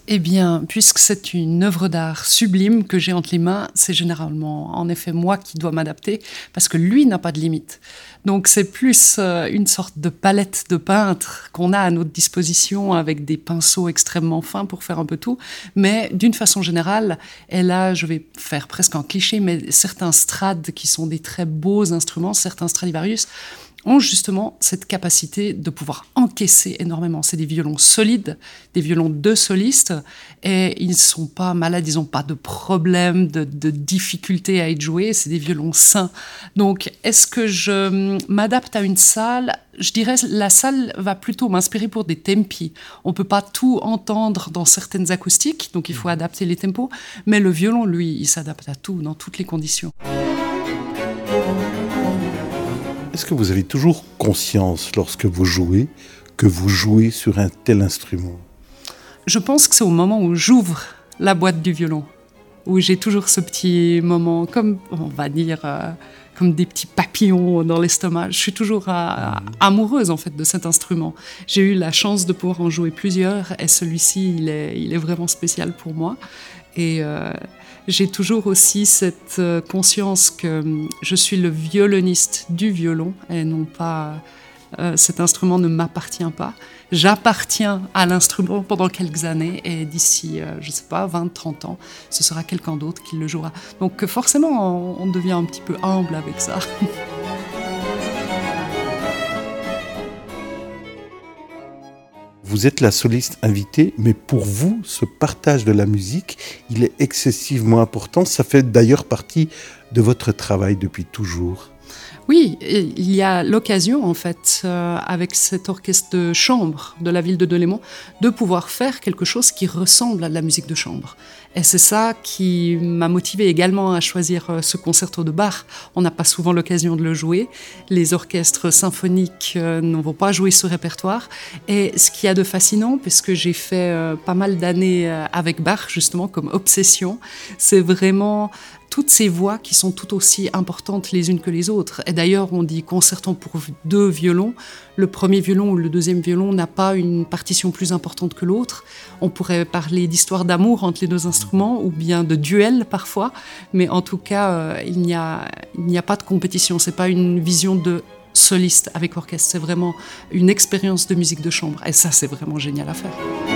Eh bien, puisque c'est une œuvre d'art sublime que j'ai entre les mains, c'est généralement en effet moi qui dois m'adapter parce que lui n'a pas de limite. Donc c'est plus une sorte de palette de peintre qu'on a à notre disposition avec des pinceaux extrêmement fins pour faire un peu tout. Mais d'une façon générale, et là je vais faire presque un cliché, mais certains Strad qui sont des très beaux instruments, certains Stradivarius, ont justement cette capacité de pouvoir encaisser énormément. C'est des violons solides, des violons de solistes, et ils ne sont pas malades, ils n'ont pas de problème, de difficulté à être joués, c'est des violons sains. Donc, est-ce que je m'adapte à une salle ? Je dirais la salle va plutôt m'inspirer pour des tempi. On ne peut pas tout entendre dans certaines acoustiques, donc il faut adapter les tempos, mais le violon, lui, il s'adapte à tout, dans toutes les conditions. Est-ce que vous avez toujours conscience, lorsque vous jouez, que vous jouez sur un tel instrument ? Je pense que c'est au moment où j'ouvre la boîte du violon, où j'ai toujours ce petit moment, comme on va dire, comme des petits papillons dans l'estomac. Je suis toujours amoureuse en fait de cet instrument. J'ai eu la chance de pouvoir en jouer plusieurs, et celui-ci, il est vraiment spécial pour moi. Et j'ai toujours aussi cette conscience que je suis le violoniste du violon et non pas cet instrument ne m'appartient pas. J'appartiens à l'instrument pendant quelques années et d'ici, je ne sais pas, 20, 30 ans, ce sera quelqu'un d'autre qui le jouera. Donc forcément, on devient un petit peu humble avec ça. Vous êtes la soliste invitée, mais pour vous, ce partage de la musique, il est excessivement important. Ça fait d'ailleurs partie de votre travail depuis toujours. Oui, il y a l'occasion, en fait, avec cet orchestre de chambre de la ville de Delémont, de pouvoir faire quelque chose qui ressemble à de la musique de chambre. Et c'est ça qui m'a motivée également à choisir ce concerto de Bach. On n'a pas souvent l'occasion de le jouer. Les orchestres symphoniques ne vont pas jouer ce répertoire. Et ce qu'il y a de fascinant, puisque j'ai fait pas mal d'années avec Bach, justement, comme obsession, c'est vraiment toutes ces voix qui sont tout aussi importantes les unes que les autres. Et d'ailleurs, on dit concerto pour deux violons. Le premier violon ou le deuxième violon n'a pas une partition plus importante que l'autre. On pourrait parler d'histoire d'amour entre les deux instruments ou bien de duel parfois. Mais en tout cas, il n'y a pas de compétition. Ce n'est pas une vision de soliste avec orchestre. C'est vraiment une expérience de musique de chambre. Et ça, c'est vraiment génial à faire.